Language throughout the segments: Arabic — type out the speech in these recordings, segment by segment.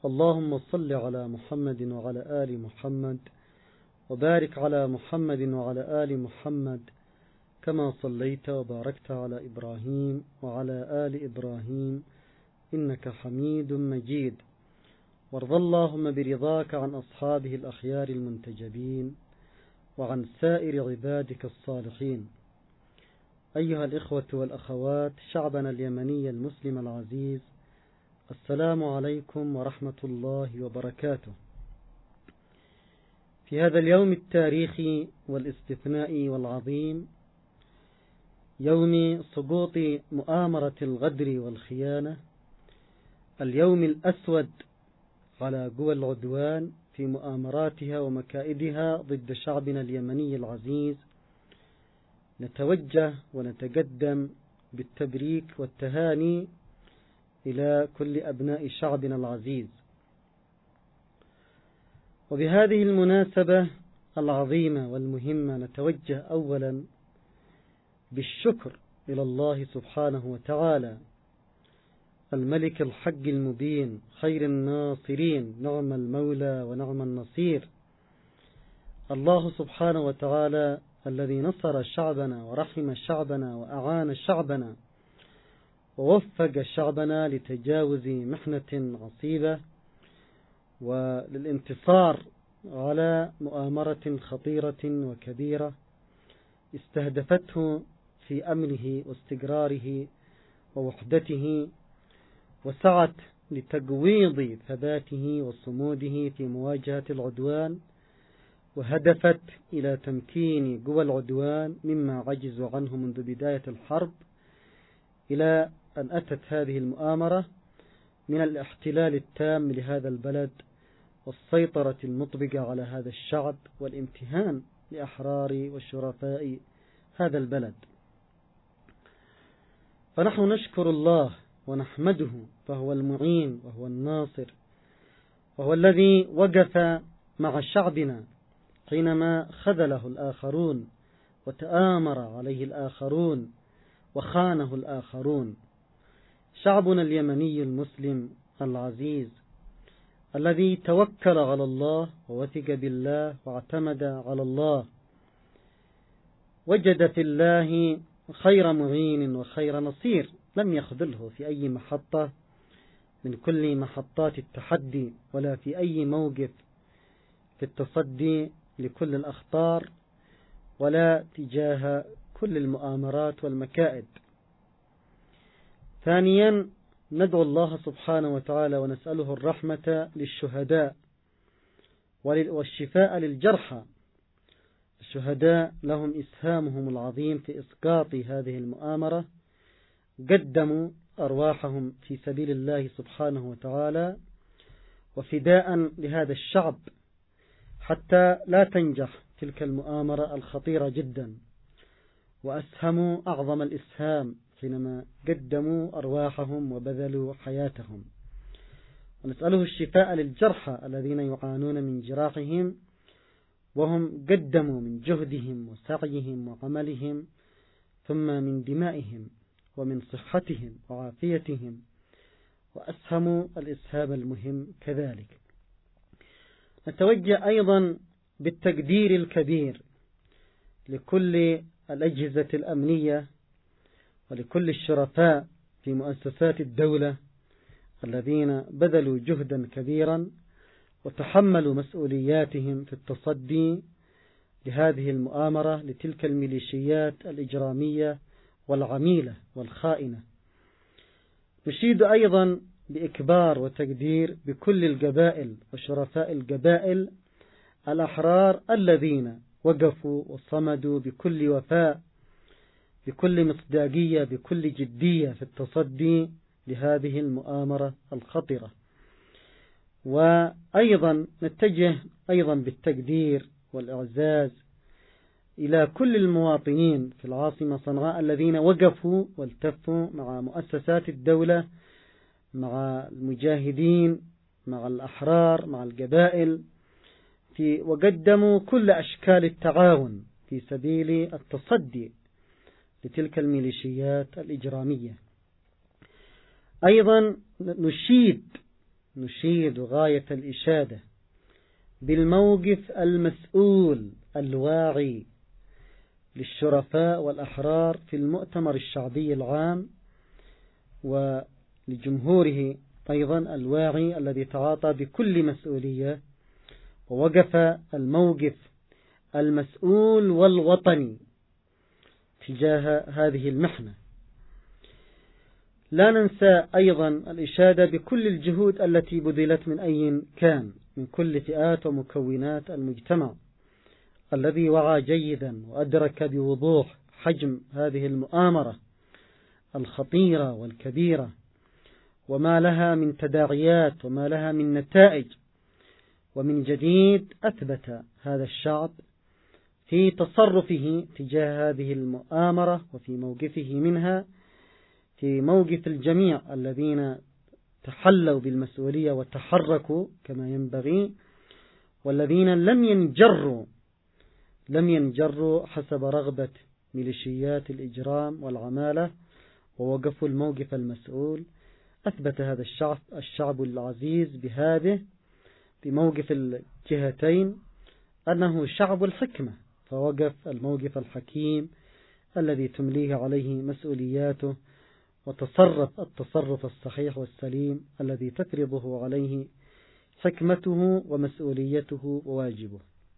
اللهم صل على محمد وعلى آل محمد وبارك على محمد وعلى آل محمد كما صليت وباركت على إبراهيم وعلى آل إبراهيم إنك حميد مجيد. وارض اللهم برضاك عن أصحابه الأخيار المنتجبين وعن سائر عبادك الصالحين. أيها الإخوة والأخوات، شعبنا اليمني المسلم العزيز، السلام عليكم ورحمة الله وبركاته. في هذا اليوم التاريخي والاستثنائي والعظيم، يوم سقوط مؤامرة الغدر والخيانة، اليوم الأسود على قوى العدوان في مؤامراتها ومكائدها ضد شعبنا اليمني العزيز، نتوجه ونتقدم بالتبريك والتهاني إلى كل أبناء شعبنا العزيز. وبهذه المناسبة العظيمة والمهمة نتوجه أولا بالشكر إلى الله سبحانه وتعالى، الملك الحق المبين، خير الناصرين، نعم المولى ونعم النصير. الله سبحانه وتعالى الذي نصر شعبنا ورحم شعبنا وأعان شعبنا ووفق شعبنا لتجاوز محنة عصيبة وللانتصار على مؤامرة خطيرة وكبيرة استهدفته في أمنه واستقراره ووحدته، وسعت لتقويض ثباته وصموده في مواجهة العدوان، وهدفت إلى تمكين قوى العدوان مما عجزوا عنه منذ بداية الحرب، إلى أن أتت هذه المؤامرة من الاحتلال التام لهذا البلد والسيطرة المطبقة على هذا الشعب والامتهان لأحرار وشرفاء هذا البلد. فنحن نشكر الله ونحمده، فهو المعين وهو الناصر، وهو الذي وقف مع شعبنا حينما خذله الآخرون وتآمر عليه الآخرون وخانه الآخرون. شعبنا اليمني المسلم العزيز الذي توكل على الله ووثق بالله واعتمد على الله، وجد في الله خير معين وخير نصير، لم يخذله في أي محطة من كل محطات التحدي ولا في أي موقف في التصدي لكل الأخطار ولا تجاه كل المؤامرات والمكائد. ثانيا، ندعو الله سبحانه وتعالى ونسأله الرحمة للشهداء والشفاء للجرحى. الشهداء لهم إسهامهم العظيم في إسقاط هذه المؤامرة، قدموا أرواحهم في سبيل الله سبحانه وتعالى وفداء لهذا الشعب حتى لا تنجح تلك المؤامرة الخطيرة جدا، وأسهموا أعظم الإسهام حينما قدموا أرواحهم وبذلوا حياتهم. ونسأله الشفاء للجرحى الذين يعانون من جراحهم، وهم قدموا من جهدهم وسعيهم وعملهم، ثم من دمائهم ومن صحتهم وعافيتهم، وأسهموا الإسهام المهم كذلك. نتوجه أيضا بالتقدير الكبير لكل الأجهزة الأمنية ولكل الشرفاء في مؤسسات الدولة الذين بذلوا جهدا كبيرا وتحملوا مسؤولياتهم في التصدي لهذه المؤامرة لتلك الميليشيات الإجرامية والعميلة والخائنة. نشيد أيضا بإكبار وتقدير بكل القبائل وشرفاء القبائل الأحرار الذين وقفوا وصمدوا بكل وفاء، بكل مصداقية، بكل جدية في التصدي لهذه المؤامرة الخطرة. وأيضا نتجه أيضا بالتقدير والإعزاز إلى كل المواطنين في العاصمة صنعاء الذين وقفوا والتفوا مع مؤسسات الدولة، مع المجاهدين، مع الأحرار، مع القبائل، وقدموا كل أشكال التعاون في سبيل التصدي لتلك الميليشيات الإجرامية. أيضا نشيد نشيد غاية الإشادة بالموقف المسؤول الواعي للشرفاء والأحرار في المؤتمر الشعبي العام، ولجمهوره أيضا الواعي الذي تعاطى بكل مسؤولية ووقف الموقف المسؤول والوطني تجاه هذه المحنة. لا ننسى أيضا الإشادة بكل الجهود التي بذلت من أي كان من كل فئات ومكونات المجتمع الذي وعى جيدا وأدرك بوضوح حجم هذه المؤامرة الخطيرة والكبيرة وما لها من تداعيات وما لها من نتائج. ومن جديد أثبت هذا الشعب في تصرفه تجاه هذه المؤامرة وفي موقفه منها، في موقف الجميع الذين تحلوا بالمسؤولية وتحركوا كما ينبغي، والذين لم ينجروا حسب رغبة ميليشيات الإجرام والعمالة ووقفوا الموقف المسؤول. أثبت هذا الشعب العزيز بموقف الجهتين أنه شعب الحكمة، فوقف الموقف الحكيم الذي تمليه عليه مسؤولياته، وتصرف التصرف الصحيح والسليم الذي تفرضه عليه حكمته ومسؤوليته وواجبه.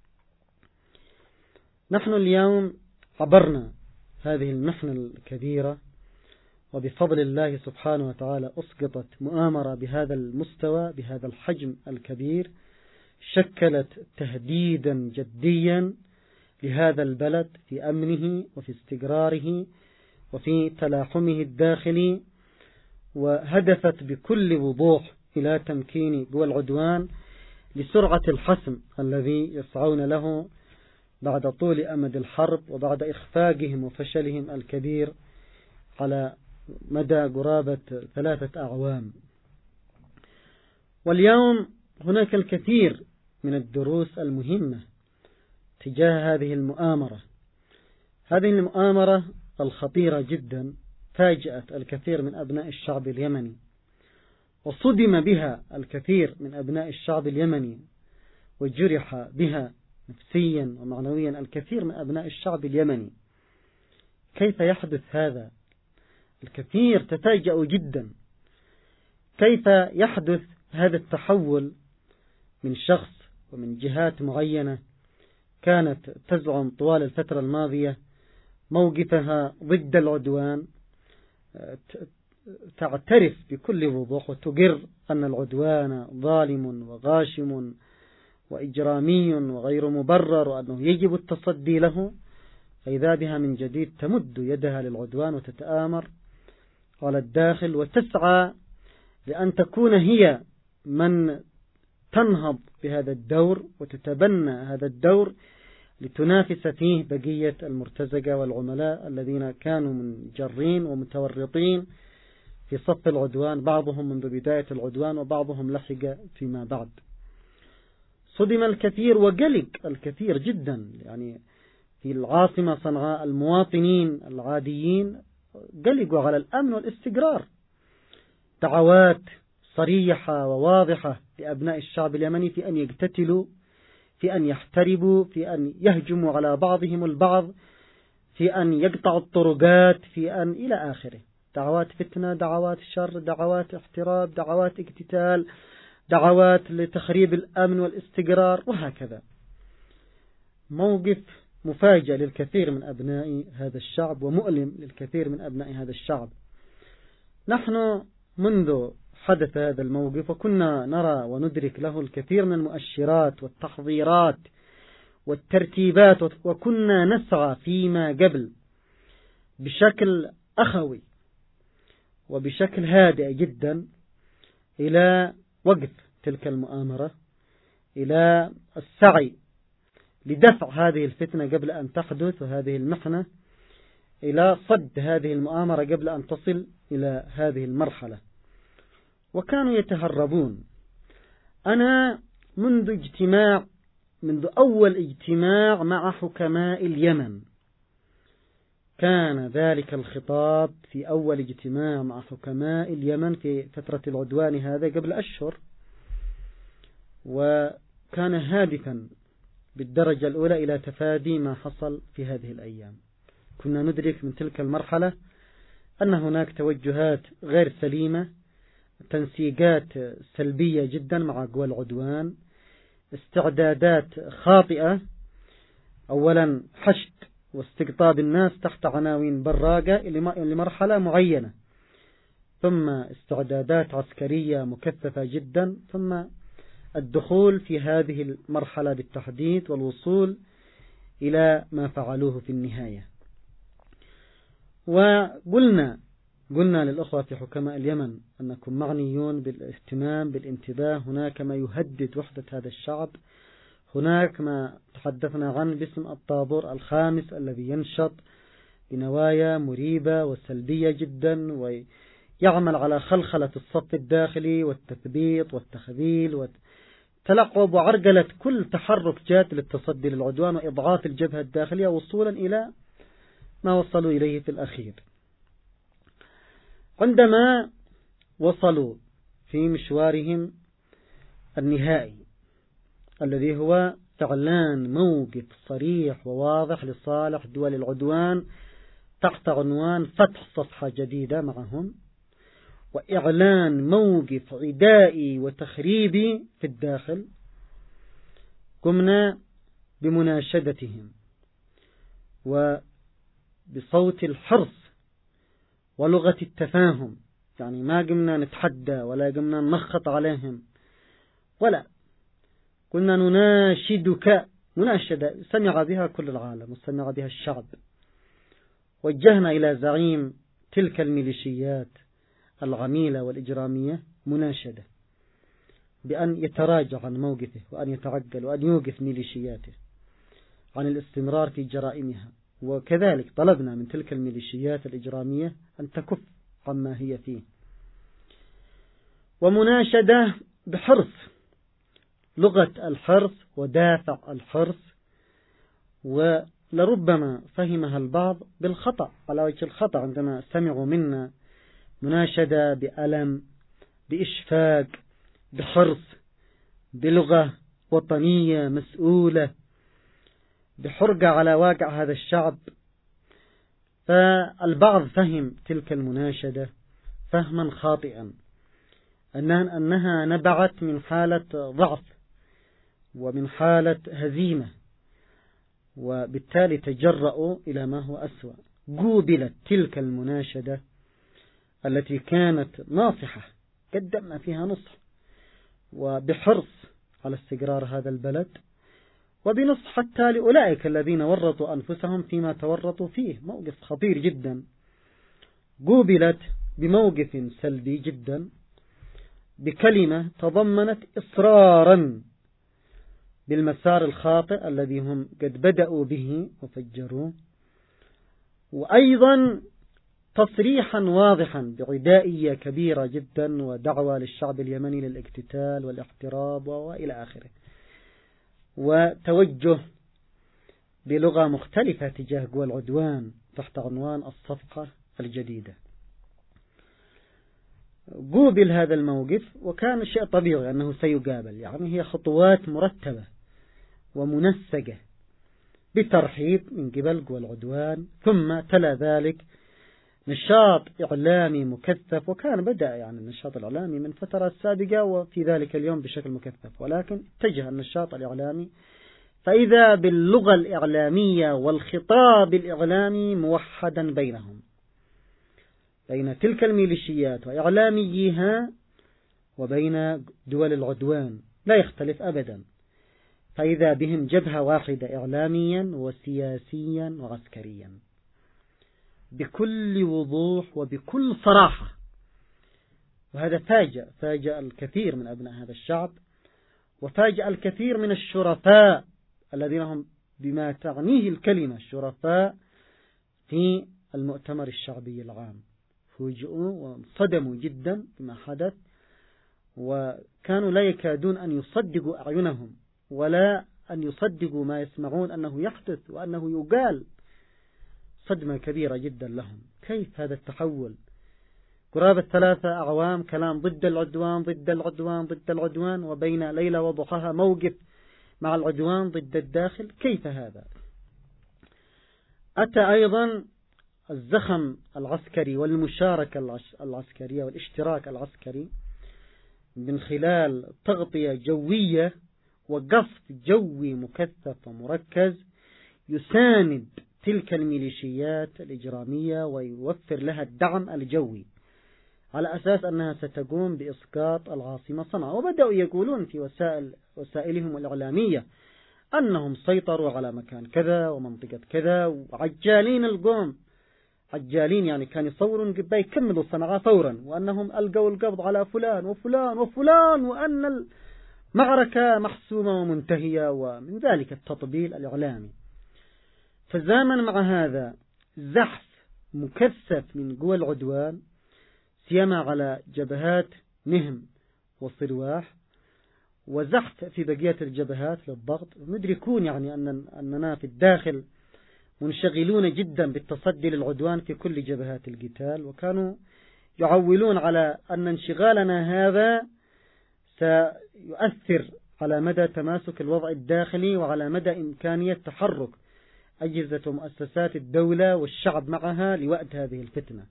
نحن اليوم عبرنا هذه المحنة الكبيرة، وبفضل الله سبحانه وتعالى أسقطت مؤامرة بهذا المستوى بهذا الحجم الكبير، شكلت تهديدا جديا لهذا البلد في أمنه وفي استقراره وفي تلاحمه الداخلي، وهدفت بكل وضوح إلى تمكين قوى العدوان لسرعة الحسم الذي يسعون له بعد طول أمد الحرب وبعد إخفاقهم وفشلهم الكبير على مدى قرابة 3 أعوام. واليوم هناك الكثير من الدروس المهمة تجاه هذه المؤامرة. هذه المؤامرة الخطيرة جدا فاجأت الكثير من أبناء الشعب اليمني، وصدم بها الكثير من أبناء الشعب اليمني، وجرح بها نفسيا ومعنويا الكثير من أبناء الشعب اليمني. كيف يحدث هذا؟ الكثير تفاجأوا جدا. كيف يحدث هذا التحول من شخص ومن جهات معينة كانت تزعم طوال الفترة الماضية موقفها ضد العدوان، تعترف بكل وضوح وتقر أن العدوان ظالم وغاشم وإجرامي وغير مبرر وأنه يجب التصدي له، فإذا بها من جديد تمد يدها للعدوان وتتآمر على الداخل وتسعى لأن تكون هي من تنهض بهذا الدور وتتبنى هذا الدور لتنافس فيه بقية المرتزقة والعملاء الذين كانوا منجرين ومتورطين في صف العدوان، بعضهم منذ بداية العدوان وبعضهم لحق فيما بعد. صدم الكثير وقلق الكثير جدا، يعني في العاصمة صنعاء المواطنين العاديين قلقوا على الأمن والاستقرار. دعوات صريحة وواضحة لأبناء الشعب اليمني في أن يقتتلوا، في أن يحتربوا، في أن يهجموا على بعضهم البعض، في أن يقطعوا الطرقات، في أن إلى آخره. دعوات فتنة، دعوات شر، دعوات احتراب، دعوات اقتتال، دعوات لتخريب الأمن والاستقرار، وهكذا. موقف مفاجئ للكثير من أبناء هذا الشعب ومؤلم للكثير من أبناء هذا الشعب. نحن منذ حدث هذا الموقف وكنا نرى وندرك له الكثير من المؤشرات والتحضيرات والترتيبات، وكنا نسعى فيما قبل بشكل أخوي وبشكل هادئ جدا إلى وقف تلك المؤامرة، إلى السعي لدفع هذه الفتنة قبل أن تحدث وهذه المحنة، إلى صد هذه المؤامرة قبل أن تصل إلى هذه المرحلة. وكانوا يتهربون. أنا منذ أول اجتماع مع حكماء اليمن، كان ذلك الخطاب في أول اجتماع مع حكماء اليمن في فترة العدوان هذا قبل أشهر، وكان هادفا بالدرجة الأولى إلى تفادي ما حصل في هذه الأيام. كنا ندرك من تلك المرحلة أن هناك توجهات غير سليمة، تنسيقات سلبية جدا مع قوى العدوان، استعدادات خاطئة، أولا حشد واستقطاب الناس تحت عناوين براقة لمرحلة معينة، ثم استعدادات عسكرية مكثفة جدا، ثم الدخول في هذه المرحلة بالتحديد والوصول إلى ما فعلوه في النهاية. وقلنا للأخوة في حكماء اليمن أنكم معنيون بالاهتمام بالانتباه، هناك ما يهدد وحدة هذا الشعب، هناك ما تحدثنا عنه باسم الطابور الخامس الذي ينشط بنوايا مريبة وسلبية جدا، ويعمل على خلخلة الصف الداخلي والتثبيط والتخذيل وتلقب وعرقلة كل تحرك جاد للتصدي للعدوان وإضعاف الجبهة الداخلية وصولا إلى ما وصلوا إليه في الأخير. عندما وصلوا في مشوارهم النهائي الذي هو إعلان موقف صريح وواضح لصالح دول العدوان تحت عنوان فتح صفحة جديدة معهم، وإعلان موقف عدائي وتخريبي في الداخل، قمنا بمناشدتهم وبصوت الحرص ولغة التفاهم، يعني ما قمنا نتحدى ولا قمنا نمخط عليهم، ولا قلنا نناشدك مناشدة سمع بها كل العالم وسمع بها الشعب. وجهنا إلى زعيم تلك الميليشيات العميلة والإجرامية مناشدة بأن يتراجع عن موقفه وأن يتعجل وأن يوقف ميليشياته عن الاستمرار في جرائمها، وكذلك طلبنا من تلك الميليشيات الإجرامية أن تكف عما هي فيه. ومناشدة بحرص، لغة الحرص ودافع الحرص، ولربما فهمها البعض بالخطأ على وجه الخطأ عندما سمعوا منا مناشدة بألم، بإشفاق، بحرص، بلغة وطنية مسؤولة، بحرقة على واقع هذا الشعب. فالبعض فهم تلك المناشدة فهما خاطئا، أنها نبعت من حالة ضعف ومن حالة هزيمة، وبالتالي تجرؤوا إلى ما هو أسوأ. قوبلت تلك المناشدة التي كانت ناصحة، قدمنا فيها نصح وبحرص على استقرار هذا البلد، وبنصح حتى لأولئك الذين ورطوا أنفسهم فيما تورطوا فيه، موقف خطير جدا. قوبلت بموقف سلبي جدا، بكلمة تضمنت إصرارا بالمسار الخاطئ الذي هم قد بدأوا به وفجروه، وأيضا تصريحا واضحا بعدائية كبيرة جدا ودعوة للشعب اليمني للاقتتال والاحتراب وإلى آخره، وتوجه بلغة مختلفة تجاه قوى العدوان تحت عنوان الصفقة الجديدة. قوبل هذا الموقف، وكان شيء طبيعي أنه سيقابل، يعني هي خطوات مرتبة ومنسقة بترحيب من قبل قوى العدوان، ثم تلا ذلك نشاط إعلامي مكثف، وكان بدأ يعني النشاط الإعلامي من فترة سابقة وفي ذلك اليوم بشكل مكثف، ولكن اتجه النشاط الإعلامي، فإذا باللغة الإعلامية والخطاب الإعلامي موحدا بينهم، بين تلك الميليشيات وإعلاميها وبين دول العدوان لا يختلف أبدا، فإذا بهم جبهة واحدة إعلاميا وسياسيا وعسكريا بكل وضوح وبكل صراحة. وهذا فاجأ الكثير من أبناء هذا الشعب، وفاجأ الكثير من الشرفاء الذين هم بما تعنيه الكلمة شرفاء في المؤتمر الشعبي العام، فوجئوا وانصدموا جدا بما حدث، وكانوا لا يكادون أن يصدقوا أعينهم ولا أن يصدقوا ما يسمعون أنه يحدث وأنه يقال. صدمة كبيرة جدا لهم، كيف هذا التحول؟ قرابة 3 أعوام كلام ضد العدوان ضد العدوان ضد العدوان، وبين ليلة وضحاها موقف مع العدوان ضد الداخل. كيف هذا؟ أتى أيضا الزخم العسكري والمشاركة العسكرية والاشتراك العسكري من خلال تغطية جوية وقصف جوي مكثف ومركز يساند تلك الميليشيات الإجرامية ويوفر لها الدعم الجوي على أساس أنها ستقوم بإسقاط العاصمة صنعاء. وبدأوا يقولون في وسائلهم الإعلامية أنهم سيطروا على مكان كذا ومنطقة كذا، وعجالين القوم، عجالين يعني كانوا يصورون قبل يكملوا صنعاء فورا، وأنهم ألقوا القبض على فلان وفلان وفلان، وأن المعركة محسومة ومنتهية، ومن ذلك التطبيل الإعلامي. فزامن مع هذا زحف مكثف من قوى العدوان سيما على جبهات نهم وصرواح، وزحف في بقية الجبهات للضغط. مدركون يعني أننا في الداخل منشغلون جدا بالتصدي للعدوان في كل جبهات القتال، وكانوا يعولون على أن انشغالنا هذا سيؤثر على مدى تماسك الوضع الداخلي وعلى مدى إمكانية تحرك أجهزة ومؤسسات الدولة والشعب معها لوقت هذه الفتنة.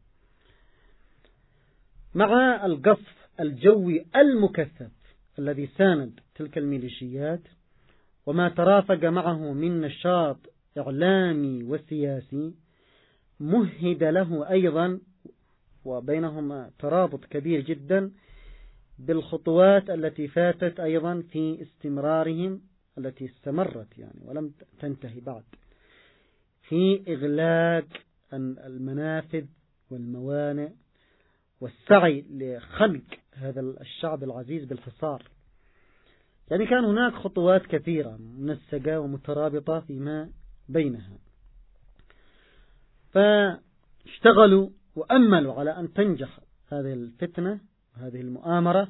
مع القصف الجوي المكثف الذي ساند تلك الميليشيات وما ترافق معه من نشاط إعلامي وسياسي، مهد له أيضا وبينهما ترابط كبير جدا بالخطوات التي فاتت أيضا في استمرارهم، التي استمرت يعني ولم تنتهي بعد، في إغلاق المنافذ والموانئ والسعي لخلق هذا الشعب العزيز بالحصار. يعني كان هناك خطوات كثيرة منسقة ومترابطة فيما بينها، فاشتغلوا وأملوا على أن تنجح هذه الفتنة وهذه المؤامرة،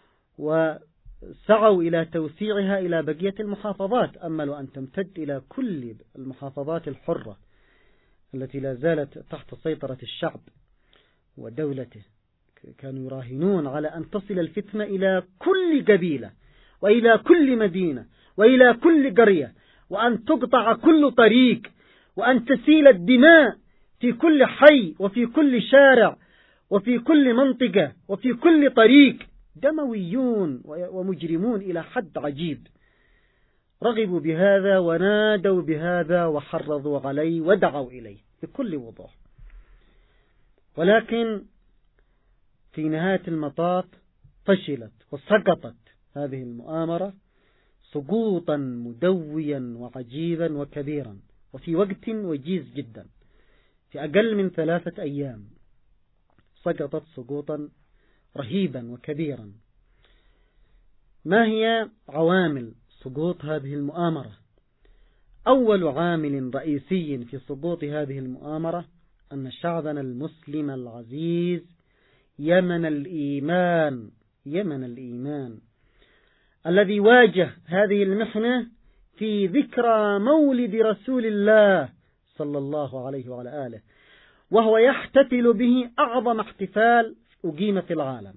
وسعوا إلى توسيعها إلى بقية المحافظات، أملوا أن تمتد إلى كل المحافظات الحرة التي لا زالت تحت سيطرة الشعب ودولته. كانوا يراهنون على أن تصل الفتنة إلى كل قبيلة وإلى كل مدينة وإلى كل قرية، وأن تقطع كل طريق، وأن تسيل الدماء في كل حي وفي كل شارع وفي كل منطقة وفي كل طريق. دمويون ومجرمون إلى حد عجيب، رغبوا بهذا ونادوا بهذا وحرضوا عليه ودعوا إليه بكل وضوح. ولكن في نهاية المطاف فشلت وسقطت هذه المؤامرة سقوطا مدويا وعجيبا وكبيرا، وفي وقت وجيز جدا، في أقل من 3 أيام سقطت سقوطا رهيبا وكبيرا. ما هي عوامل سقوط هذه المؤامرة؟ أول عامل رئيسي في سقوط هذه المؤامرة أن شعبنا المسلم العزيز يمن الإيمان الذي واجه هذه المحنة في ذكرى مولد رسول الله صلى الله عليه وعلى آله، وهو يحتفل به أعظم احتفال أقيم في العالم.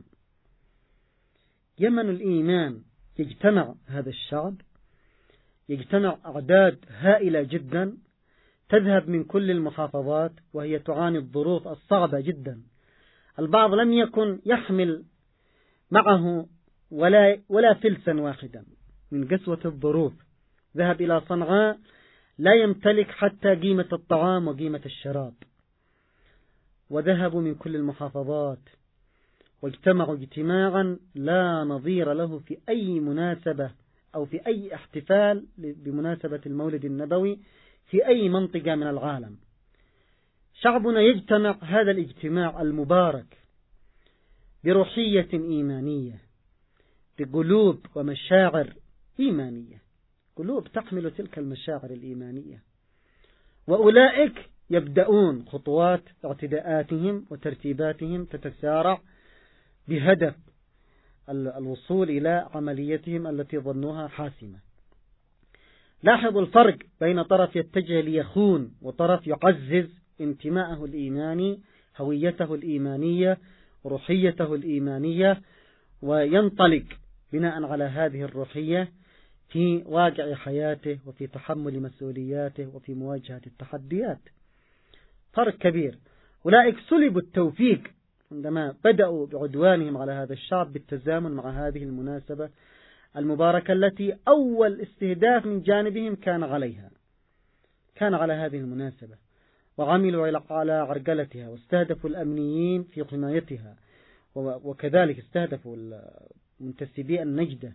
يمن الإيمان يجتمع هذا الشعب، يجتمع أعداد هائلة جدا تذهب من كل المحافظات، وهي تعاني الظروف الصعبة جدا. البعض لم يكن يحمل معه ولا فلسا واحدا من قسوة الظروف، ذهب إلى صنعاء لا يمتلك حتى قيمة الطعام وقيمة الشراب، وذهبوا من كل المحافظات واجتمعوا اجتماعا لا نظير له في أي مناسبة أو في أي احتفال بمناسبة المولد النبوي في أي منطقة من العالم. شعبنا يجتمع هذا الاجتماع المبارك بروحية إيمانية، بقلوب ومشاعر إيمانية، قلوب تحمل تلك المشاعر الإيمانية، وأولئك يبدأون خطوات اعتداءاتهم وترتيباتهم تتسارع بهدف الوصول إلى عمليتهم التي ظنوها حاسمة. لاحظوا الفرق بين طرف يتجه ليخون وطرف يعزز انتماءه الإيماني، هويته الإيمانية روحيته الإيمانية وينطلق بناء على هذه الروحية في واقع حياته وفي تحمل مسؤولياته وفي مواجهة التحديات. فرق كبير. أولئك سلبوا التوفيق عندما بدأوا بعدوانهم على هذا الشعب بالتزامن مع هذه المناسبة المباركة التي أول استهداف من جانبهم كان على هذه المناسبة، وعملوا على عرقلتها واستهدفوا الأمنيين في حمايتها، وكذلك استهدفوا منتسبي النجدة.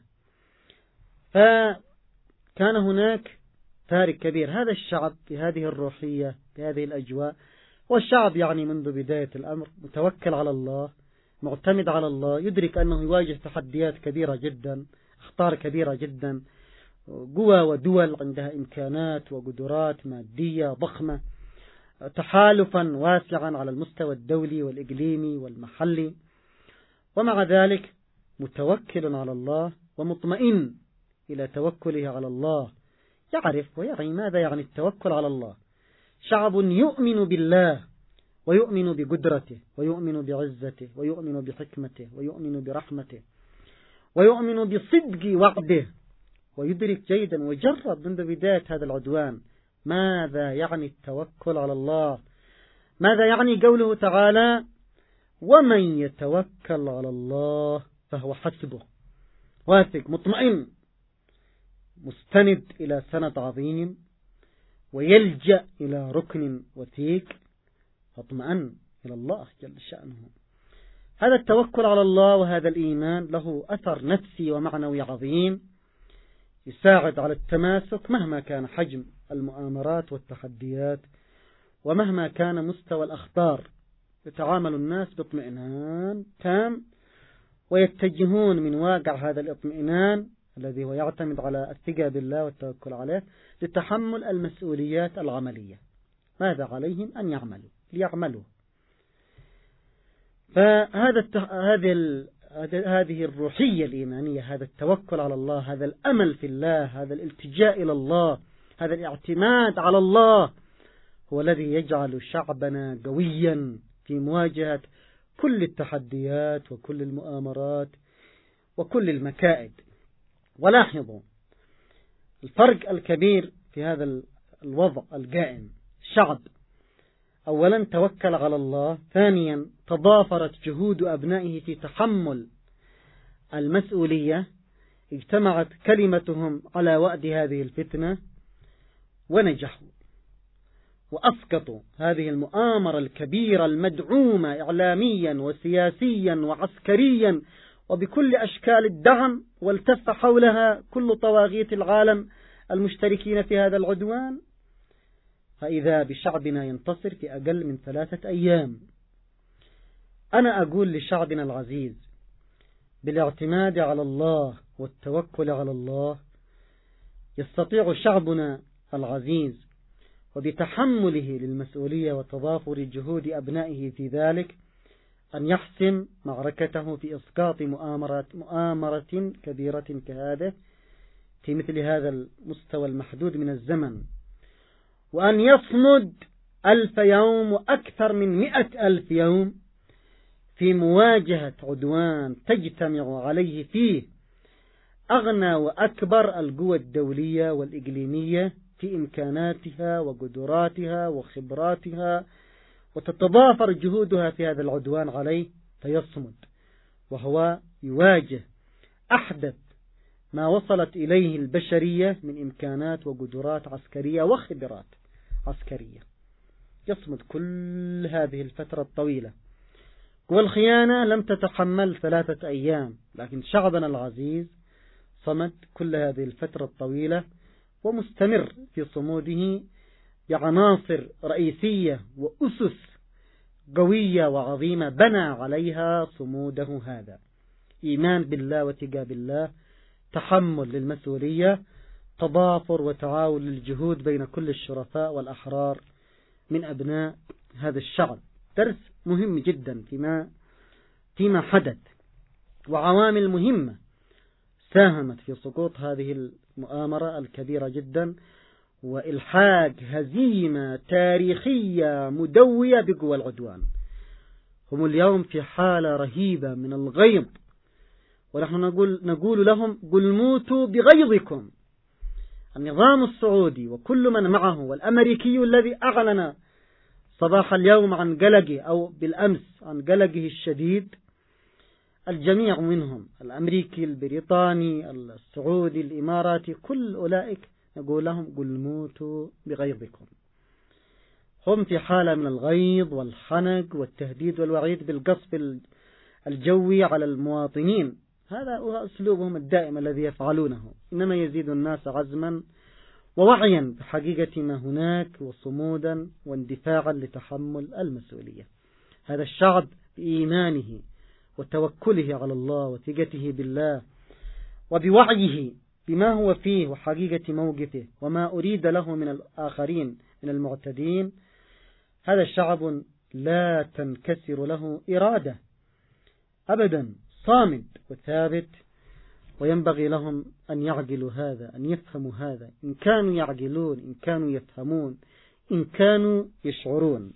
فكان هناك فارق كبير. هذا الشعب بهذه الروحية بهذه الأجواء، والشعب يعني منذ بداية الأمر متوكل على الله، معتمد على الله، يدرك أنه يواجه تحديات كبيرة جدا، أخطار كبيرة جدا، قوى ودول عندها إمكانات وقدرات مادية ضخمة، تحالفا واسعا على المستوى الدولي والإقليمي والمحلي، ومع ذلك متوكل على الله ومطمئن إلى توكله على الله، يعرف ويعي ماذا يعني التوكل على الله. شعب يؤمن بالله ويؤمن بقدرته ويؤمن بعزته ويؤمن بحكمته ويؤمن برحمته ويؤمن بصدق وعده، ويدرك جيدا وجرب منذ بداية هذا العدوان ماذا يعني التوكل على الله، ماذا يعني قوله تعالى: ومن يتوكل على الله فهو حسبه. واثق مطمئن مستند إلى سند عظيم ويلجأ إلى ركن وثيق فاطمئن إلى الله جل شأنه. هذا التوكل على الله وهذا الإيمان له أثر نفسي ومعنوي عظيم يساعد على التماسك مهما كان حجم المؤامرات والتحديات ومهما كان مستوى الأخطار. يتعامل الناس باطمئنان تام ويتجهون من واقع هذا الاطمئنان الذي هو يعتمد على الثقة بالله والتوكل عليه لتحمل المسؤوليات العملية. ماذا عليهم أن ليعملوا. هذه الروحية الإيمانية، هذا التوكل على الله، هذا الأمل في الله، هذا الالتجاء إلى الله، هذا الاعتماد على الله هو الذي يجعل شعبنا قويا في مواجهة كل التحديات وكل المؤامرات وكل المكائد. ولاحظوا الفرق الكبير في هذا الوضع القائم. الشعب أولا توكل على الله، ثانيا تضافرت جهود أبنائه في تحمل المسؤولية، اجتمعت كلمتهم على وأد هذه الفتنة ونجحوا وأسقطوا هذه المؤامرة الكبيرة المدعومة إعلاميا وسياسيا وعسكريا وبكل أشكال الدعم، والتف حولها كل طواغيت العالم المشتركين في هذا العدوان. فإذا بشعبنا ينتصر في أقل من 3 أيام. أنا أقول لشعبنا العزيز بالاعتماد على الله والتوكل على الله يستطيع شعبنا العزيز وبتحمله للمسؤولية وتضافر جهود أبنائه في ذلك أن يحسم معركته في إسقاط مؤامرة كبيرة كهذه في مثل هذا المستوى المحدود من الزمن، وأن يصمد 1000 يوم وأكثر من 100,000 يوم في مواجهة عدوان تجتمع عليه فيه أغنى وأكبر القوى الدولية والإقليمية في إمكاناتها وقدراتها وخبراتها، وتتضافر جهودها في هذا العدوان عليه فيصمد، وهو يواجه أحدث ما وصلت إليه البشرية من إمكانات وقدرات عسكرية وخبرات عسكرية. يصمد كل هذه الفترة الطويلة، والخيانة لم تتحمل 3 أيام، لكن شعبنا العزيز صمد كل هذه الفترة الطويلة ومستمر في صموده بعناصر رئيسية وأسس قوية وعظيمة بنى عليها صموده هذا: إيمان بالله وثقة بالله، تحمل للمسؤولية، تضافر وتعاون للجهود بين كل الشرفاء والأحرار من أبناء هذا الشعب. درس مهم جدا فيما حدث، وعوامل مهمة ساهمت في سقوط هذه المؤامرة الكبيرة جدا وإلحاق هزيمة تاريخية مدوية بقوى العدوان. هم اليوم في حالة رهيبة من الغيظ، ونحن نقول لهم قل موتوا بغيظكم. النظام السعودي وكل من معه، والأمريكي الذي أعلن صباح اليوم عن قلقه أو بالأمس عن قلقه الشديد، الجميع منهم، الأمريكي البريطاني السعودي الإماراتي، كل أولئك نقول لهم قل موتوا بغيظكم. هم في حالة من الغيظ والحنق والتهديد والوعيد بالقصف الجوي على المواطنين. هذا هو أسلوبهم الدائم الذي يفعلونه، إنما يزيد الناس عزما ووعيا بحقيقة ما هناك وصمودا واندفاعا لتحمل المسؤولية. هذا الشعب بإيمانه وتوكله على الله وثقته بالله وبوعيه بما هو فيه وحقيقة موقفه وما أريد له من الآخرين من المعتدين، هذا الشعب لا تنكسر له إرادة أبدا، صامد وثابت. وينبغي لهم أن يعقلوا هذا، أن يفهموا هذا، إن كانوا يعقلون، إن كانوا يفهمون، إن كانوا يشعرون.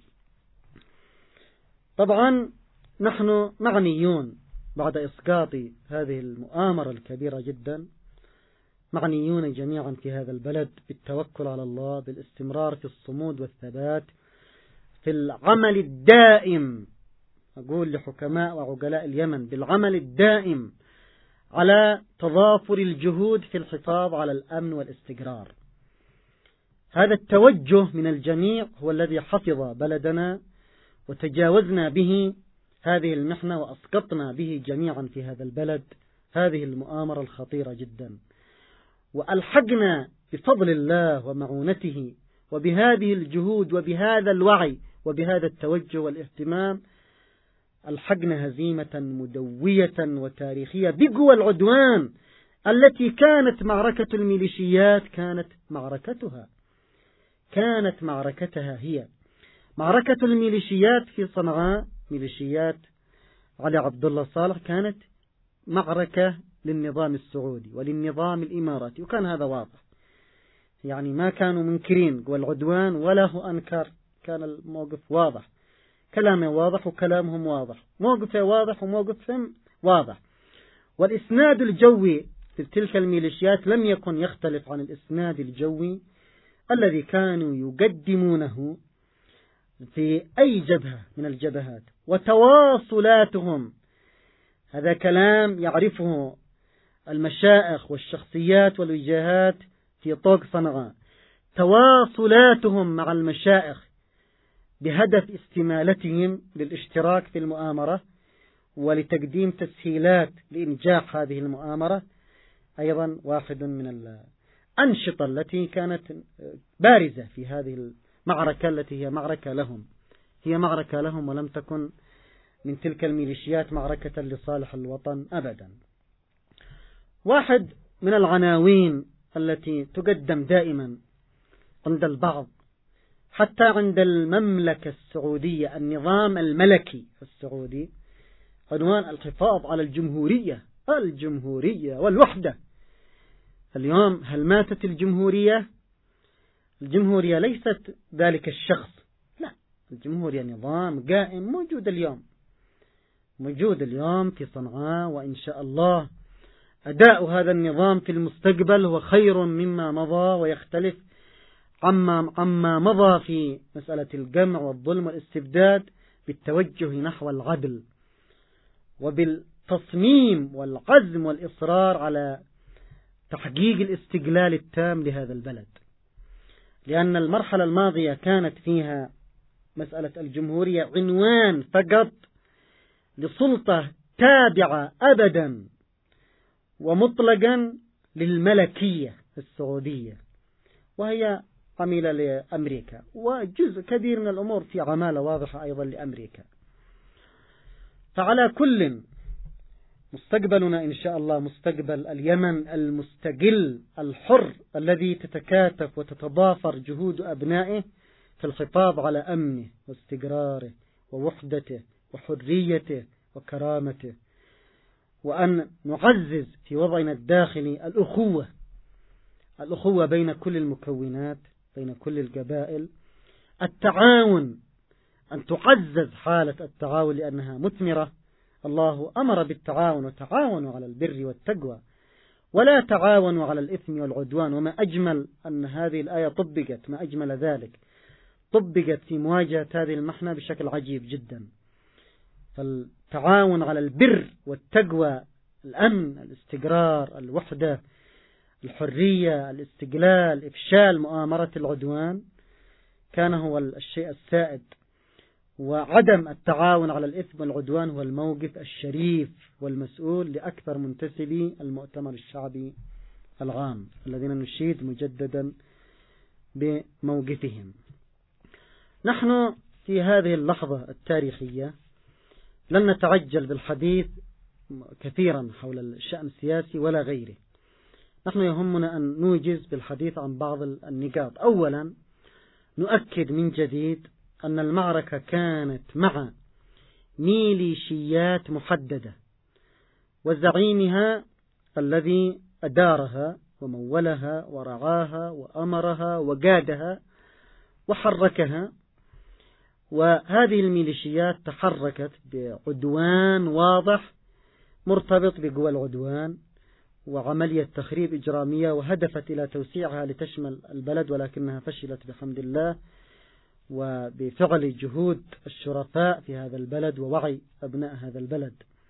طبعا نحن معنيون بعد إسقاط هذه المؤامرة الكبيرة جدا، معنيون جميعا في هذا البلد بالتوكل على الله، بالاستمرار في الصمود والثبات، في العمل الدائم، أقول لحكماء وعقلاء اليمن بالعمل الدائم على تضافر الجهود في الحفاظ على الأمن والاستقرار. هذا التوجه من الجميع هو الذي حفظ بلدنا وتجاوزنا به هذه المحنة وأسقطنا به جميعا في هذا البلد هذه المؤامرة الخطيرة جدا، وألحقنا بفضل الله ومعونته وبهذه الجهود وبهذا الوعي وبهذا التوجه والاهتمام، ألحقنا هزيمة مدوية وتاريخية بقوى العدوان التي كانت معركة الميليشيات، كانت معركتها هي معركة الميليشيات في صنعاء. ميليشيات علي عبد الله صالح كانت معركة للنظام السعودي وللنظام الإماراتي، وكان هذا واضح، يعني ما كانوا منكرين والعدوان ولا هو أنكر، كان الموقف واضح، كلامه واضح وكلامهم واضح، موقفه واضح وموقفهم واضح. والإسناد الجوي في تلك الميليشيات لم يكن يختلف عن الإسناد الجوي الذي كانوا يقدمونه في أي جبهة من الجبهات. وتواصلاتهم، هذا كلام يعرفه المشائخ والشخصيات والوجهات في طوق صنعاء، تواصلاتهم مع المشائخ بهدف استمالتهم للاشتراك في المؤامرة ولتقديم تسهيلات لإنجاح هذه المؤامرة، أيضا واحد من الأنشطة التي كانت بارزة في هذه المعركة التي هي معركة لهم ولم تكن من تلك الميليشيات معركة لصالح الوطن أبدا. واحد من العناوين التي تقدم دائما عند البعض حتى عند المملكة السعودية، النظام الملكي السعودي، عنوان الحفاظ على الجمهورية والوحدة. اليوم هل ماتت الجمهورية؟ الجمهورية ليست ذلك الشخص، لا، الجمهورية نظام قائم موجود اليوم في صنعاء، وإن شاء الله أداء هذا النظام في المستقبل هو خير مما مضى ويختلف عما مضى في مسألة الجمع والظلم والاستبداد، بالتوجه نحو العدل وبالتصميم والعزم والإصرار على تحقيق الاستقلال التام لهذا البلد. لأن المرحلة الماضية كانت فيها مسألة الجمهورية عنوان فقط لسلطة تابعة أبدا ومطلقا للملكية السعودية، وهي عميلة لأمريكا، وجزء كبير من الأمور في عمالة واضحة أيضا لأمريكا. فعلى كل، مستقبلنا إن شاء الله مستقبل اليمن المستقل الحر الذي تتكاتف وتتضافر جهود أبنائه في الحفاظ على أمنه واستقراره ووحدته وحريته وكرامته، وأن نعزز في وضعنا الداخلي الأخوة بين كل المكونات، بين كل القبائل، التعاون أن تعزز حالة التعاون لأنها مثمرة. الله أمر بالتعاون وتعاونوا على البر والتقوى ولا تعاونوا على الإثم والعدوان. وما أجمل أن هذه الآية طبقت، ما أجمل ذلك، طبقت في مواجهة هذه المحنة بشكل عجيب جدا. فالتعاون على البر والتقوى، الأمن، الاستقرار، الوحدة، الحرية، الاستقلال، إفشال مؤامرة العدوان، كان هو الشيء السائد. وعدم التعاون على الإثم والعدوان هو الموقف الشريف والمسؤول لأكثر منتسبي المؤتمر الشعبي العام الذين نشيد مجددا بموقفهم. نحن في هذه اللحظة التاريخية لن نتعجل بالحديث كثيرا حول الشأن السياسي ولا غيره. نحن يهمنا أن نوجز بالحديث عن بعض النقاط. أولا، نؤكد من جديد أن المعركة كانت مع ميليشيات محددة، وزعيمها الذي أدارها ومولها ورعاها وأمرها وقادها وحركها. وهذه الميليشيات تحركت بعدوان واضح مرتبط بقوى العدوان وعملية تخريب إجرامية، وهدفت إلى توسيعها لتشمل البلد، ولكنها فشلت بحمد الله وبفعل جهود الشرفاء في هذا البلد ووعي أبناء هذا البلد.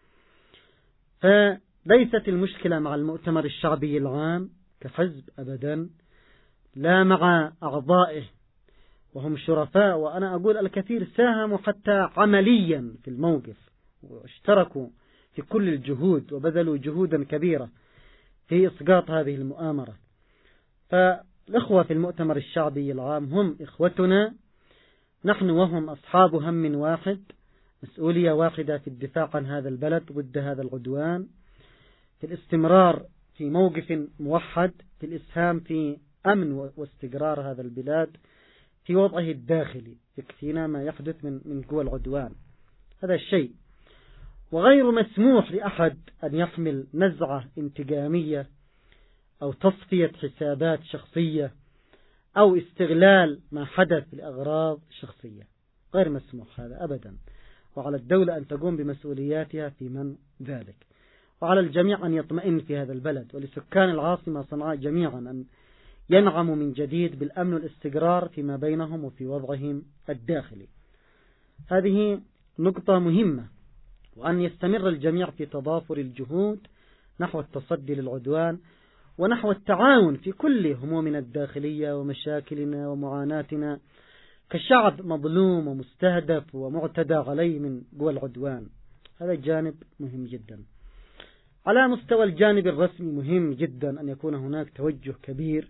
فليست المشكلة مع المؤتمر الشعبي العام كحزب أبدا، لا مع أعضائه وهم شرفاء، وأنا أقول الكثير ساهموا حتى عمليا في الموقف واشتركوا في كل الجهود وبذلوا جهودا كبيرة في إسقاط هذه المؤامرة. فالإخوة في المؤتمر الشعبي العام هم إخوتنا، نحن وهم أصحاب هم واحد، مسؤولية واحدة في الدفاع عن هذا البلد ضد هذا العدوان، في الاستمرار في موقف موحد، في الإسهام في أمن واستقرار هذا البلاد في وضعه الداخلي. يكفينا ما يحدث من قوى العدوان، هذا الشيء. وغير مسموح لأحد أن يحمل نزعة انتقامية أو تصفية حسابات شخصية أو استغلال ما حدث لأغراض شخصية، غير مسموح هذا أبدا. وعلى الدولة أن تقوم بمسؤولياتها في من ذلك، وعلى الجميع أن يطمئن في هذا البلد، ولسكان العاصمة صنعاء جميعا أن ينعموا من جديد بالأمن والاستقرار فيما بينهم وفي وضعهم الداخلي. هذه نقطة مهمة، وأن يستمر الجميع في تضافر الجهود نحو التصدي للعدوان ونحو التعاون في كل همومنا الداخلية ومشاكلنا ومعاناتنا كشعب مظلوم ومستهدف ومعتدى عليه من قوى العدوان. هذا جانب مهم جدا. على مستوى الجانب الرسمي مهم جدا أن يكون هناك توجه كبير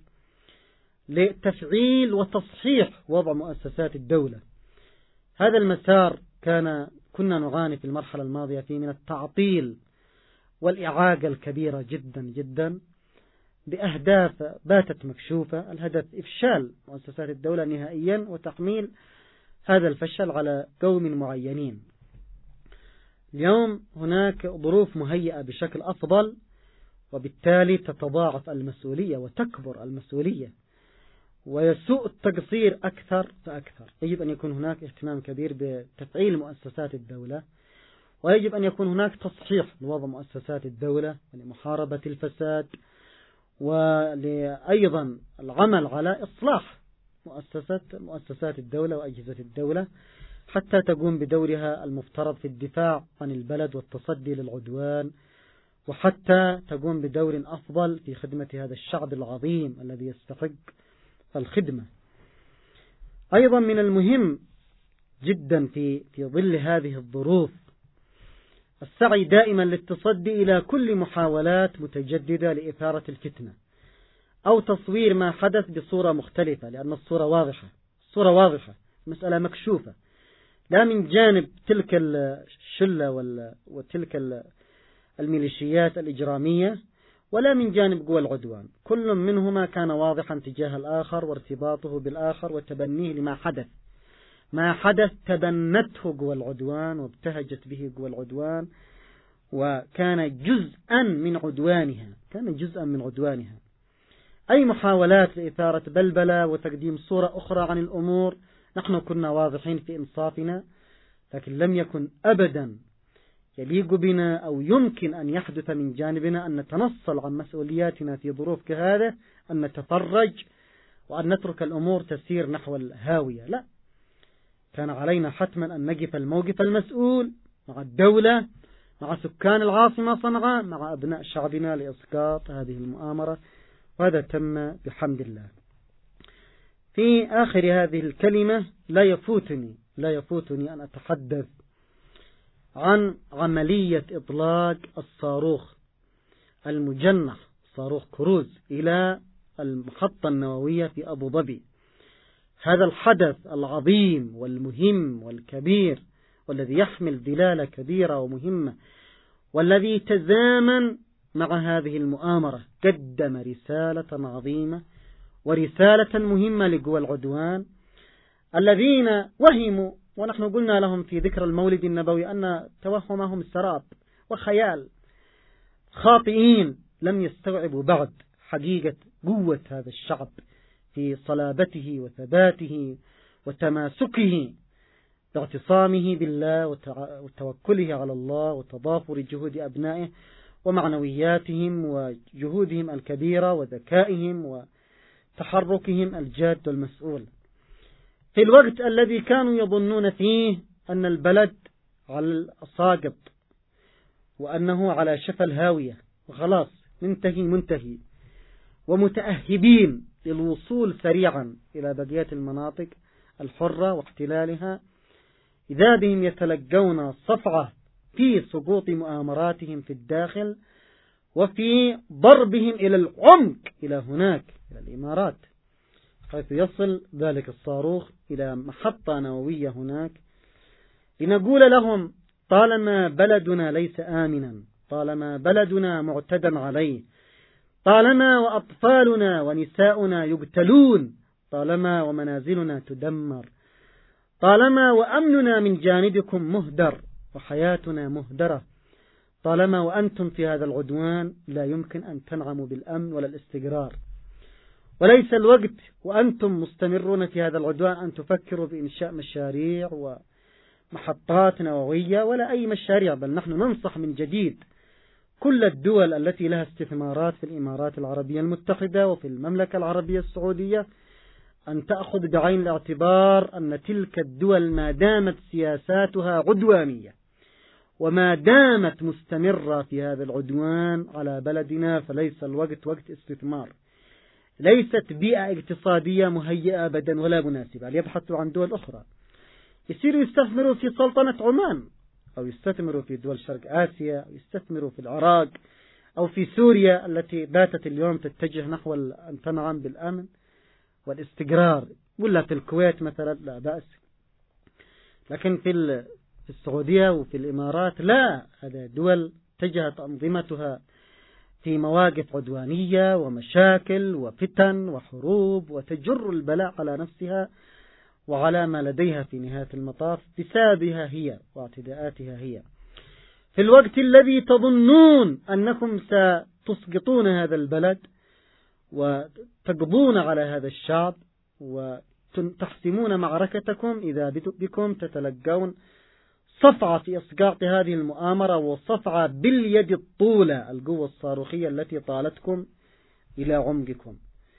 لتفعيل وتصحيح وضع مؤسسات الدولة. هذا المسار كنا نعاني في المرحلة الماضية فيه من التعطيل والإعاقة الكبيرة جدا جدا بأهداف باتت مكشوفة. الهدف إفشال مؤسسات الدولة نهائيا وتحميل هذا الفشل على قوم معينين. اليوم هناك ظروف مهيئة بشكل أفضل، وبالتالي تتضاعف المسؤولية وتكبر المسؤولية ويسوء التقصير أكثر فأكثر. يجب أن يكون هناك اهتمام كبير بتفعيل مؤسسات الدولة، ويجب أن يكون هناك تصحيح لوضع مؤسسات الدولة لمحاربة الفساد، وأيضا العمل على إصلاح مؤسسات الدولة وأجهزة الدولة حتى تقوم بدورها المفترض في الدفاع عن البلد والتصدي للعدوان، وحتى تقوم بدور أفضل في خدمة هذا الشعب العظيم الذي يستحق الخدمة. أيضا من المهم جدا في ظل هذه الظروف السعي دائما للتصدي إلى كل محاولات متجددة لإثارة الفتنة أو تصوير ما حدث بصورة مختلفة، لأن الصورة واضحة، مسألة مكشوفة، لا من جانب تلك الشلة وتلك الميليشيات الإجرامية ولا من جانب قوى العدوان. كل منهما كان واضحا تجاه الآخر وارتباطه بالآخر وتبنيه لما حدث. ما حدث تبنته قوى العدوان وابتهجت به قوى العدوان، وكان جزءا من عدوانها. أي محاولات لإثارة بلبلة وتقديم صورة أخرى عن الأمور نحن كنا واضحين في إنصافنا، لكن لم يكن أبدا يليق بنا أو يمكن أن يحدث من جانبنا أن نتنصل عن مسؤولياتنا في ظروف كهذا، أن نتفرج وأن نترك الأمور تسير نحو الهاوية. لا، كان علينا حتما أن نقف الموقف المسؤول مع الدولة، مع سكان العاصمة صنعاء، مع أبناء شعبنا لإسقاط هذه المؤامرة، وهذا تم بحمد الله. في آخر هذه الكلمة لا يفوتني أن أتحدث عن عملية إطلاق الصاروخ المجنح، صاروخ كروز، إلى المحطة النووية في أبو ظبي. هذا الحدث العظيم والمهم والكبير، والذي يحمل دلالة كبيرة ومهمة، والذي تزامن مع هذه المؤامرة، قدم رسالة عظيمة ورسالة مهمة لقوى العدوان الذين وهموا، ونحن قلنا لهم في ذكر المولد النبوي أن توهمهم سراب وخيال، خاطئين، لم يستوعبوا بعد حقيقة قوة هذا الشعب في صلابته وثباته وتماسكه باعتصامه بالله وتوكله على الله وتضافر جهود أبنائه ومعنوياتهم وجهودهم الكبيرة وذكائهم وتحركهم الجاد والمسؤول، في الوقت الذي كانوا يظنون فيه أن البلد على الأصاقب وأنه على شفا الهاوية وخلاص منتهي، ومتأهبين للوصول سريعا إلى بقية المناطق الحرة واحتلالها، إذا بهم يتلقون صفعة في سقوط مؤامراتهم في الداخل وفي ضربهم إلى العمق إلى هناك إلى الإمارات، حيث يصل ذلك الصاروخ إلى محطة نووية هناك، لنقول لهم طالما بلدنا ليس آمنا، طالما بلدنا معتدى عليه، طالما وأطفالنا ونساؤنا يقتلون، طالما ومنازلنا تدمر، طالما وأمننا من جانبكم مهدر وحياتنا مهدرة، طالما وأنتم في هذا العدوان لا يمكن أن تنعموا بالأمن ولا الاستقرار، وليس الوقت وأنتم مستمرون في هذا العدوان أن تفكروا بإنشاء مشاريع ومحطات نووية ولا أي مشاريع، بل نحن ننصح من جديد كل الدول التي لها استثمارات في الإمارات العربية المتحدة وفي المملكة العربية السعودية أن تأخذ بعين الاعتبار أن تلك الدول ما دامت سياساتها عدوانية وما دامت مستمرة في هذا العدوان على بلدنا، فليس الوقت وقت استثمار، ليست بيئة اقتصادية مهيئة أبدا ولا مناسبة ليبحثوا عن دول أخرى، يصيروا يستثمروا في سلطنة عمان، أو يستثمروا في دول شرق آسيا، أو يستثمروا في العراق، أو في سوريا التي باتت اليوم تتجه نحو أن تنعم بالأمن والاستقرار، ولا في الكويت مثلا لا بأس، لكن في السعودية وفي الإمارات لا، هذا دول اتجهت أنظمتها في مواقف عدوانية ومشاكل وفتن وحروب، وتجر البلاء على نفسها وعلى ما لديها في نهاية المطاف بسببها هي واعتداءاتها هي، في الوقت الذي تظنون أنكم ستسقطون هذا البلد وتقضون على هذا الشعب وتحسمون معركتكم، إذا بكم تتلقون صفعة في إسقاط هذه المؤامرة، وصفعة باليد الطولة، القوة الصاروخية التي طالتكم إلى عمقكم.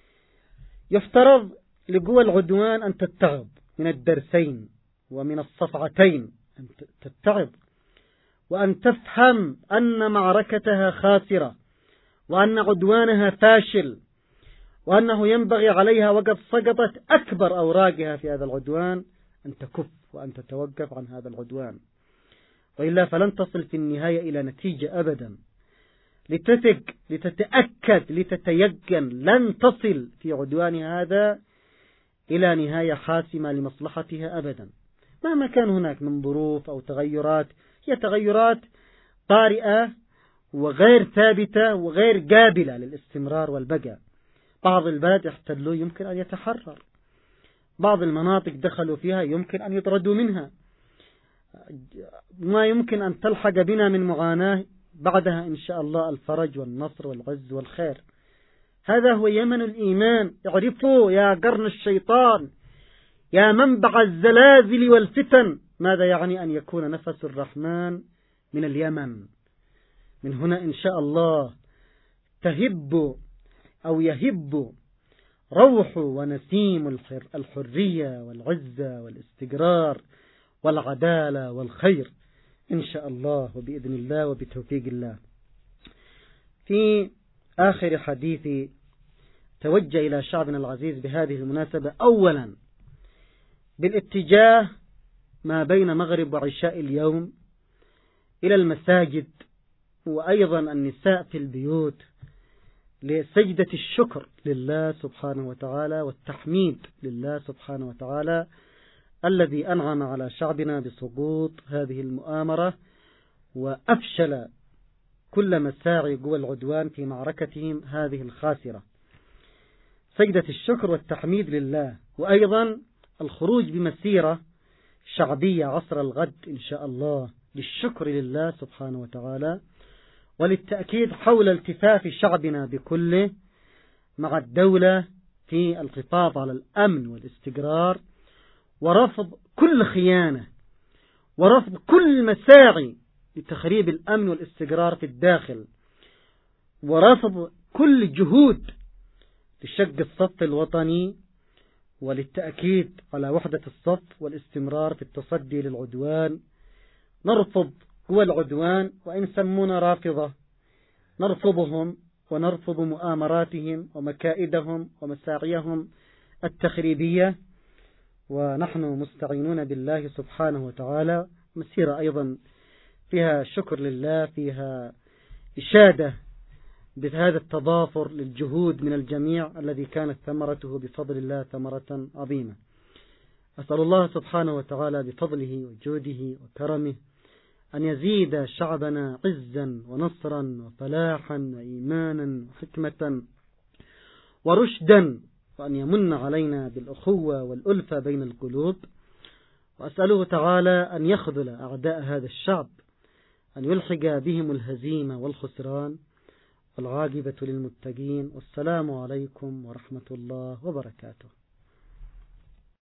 يفترض لقوى العدوان أن تتعظ من الدرسين ومن الصفعتين، أن تتعظ وأن تفهم أن معركتها خاسرة، وأن عدوانها فاشل، وأنه ينبغي عليها وقد سقطت أكبر أوراقها في هذا العدوان أن تكف وأن تتوقف عن هذا العدوان، وإلا فلن تصل في النهاية إلى نتيجة أبدا. لتثق، لتتأكد، لتتيقن، لن تصل في عدوان هذا إلى نهاية حاسمة لمصلحتها أبدا، مهما كان هناك من ظروف أو تغيرات، هي تغيرات طارئة وغير ثابتة وغير قابلة للاستمرار والبقاء. بعض البلد احتلوا يمكن أن يتحرر، بعض المناطق دخلوا فيها يمكن أن يطردوا منها، ما يمكن أن تلحق بنا من معاناة بعدها إن شاء الله الفرج والنصر والعز والخير. هذا هو يمن الإيمان. اعرفوا يا قرن الشيطان، يا منبع الزلازل والفتن. ماذا يعني أن يكون نفس الرحمن من اليمن؟ من هنا إن شاء الله تهب أو يهب روح ونسيم الحرية والعزة والاستقرار والعدالة والخير إن شاء الله وبإذن الله وبتوفيق الله. في آخر حديثي توجه إلى شعبنا العزيز بهذه المناسبة أولا بالاتجاه ما بين مغرب وعشاء اليوم إلى المساجد، وأيضا النساء في البيوت، لسجدة الشكر لله سبحانه وتعالى والتحميد لله سبحانه وتعالى الذي أنعم على شعبنا بسقوط هذه المؤامرة وأفشل كل مساعي قوى العدوان في معركتهم هذه الخاسرة. سجدة الشكر والتحميد لله، وأيضا الخروج بمسيرة شعبية عصر الغد إن شاء الله للشكر لله سبحانه وتعالى وللتأكيد حول التفاف شعبنا بكله مع الدولة في الحفاظ على الأمن والاستقرار، ورفض كل خيانة، ورفض كل مساعي لتخريب الأمن والاستقرار في الداخل، ورفض كل جهود لشق الصف الوطني، وللتأكيد على وحدة الصف والاستمرار في التصدي للعدوان. نرفض قوى العدوان وإن سمونا رافضة، نرفضهم ونرفض مؤامراتهم ومكائدهم ومساعيهم التخريبية، ونحن مستعينون بالله سبحانه وتعالى. مسيرة أيضا فيها شكر لله، فيها إشادة بهذا التضافر للجهود من الجميع الذي كانت ثمرته بفضل الله ثمرة عظيمة. أسأل الله سبحانه وتعالى بفضله وجوده وكرمه أن يزيد شعبنا عزا ونصرا وفلاحا وإيمانا وحكمة ورشدا، وأن يمن علينا بالأخوة والألفة بين القلوب. وأسأله تعالى أن يخذل أعداء هذا الشعب، أن يلحق بهم الهزيمة والخسران، والعاقبة للمتقين. والسلام عليكم ورحمة الله وبركاته.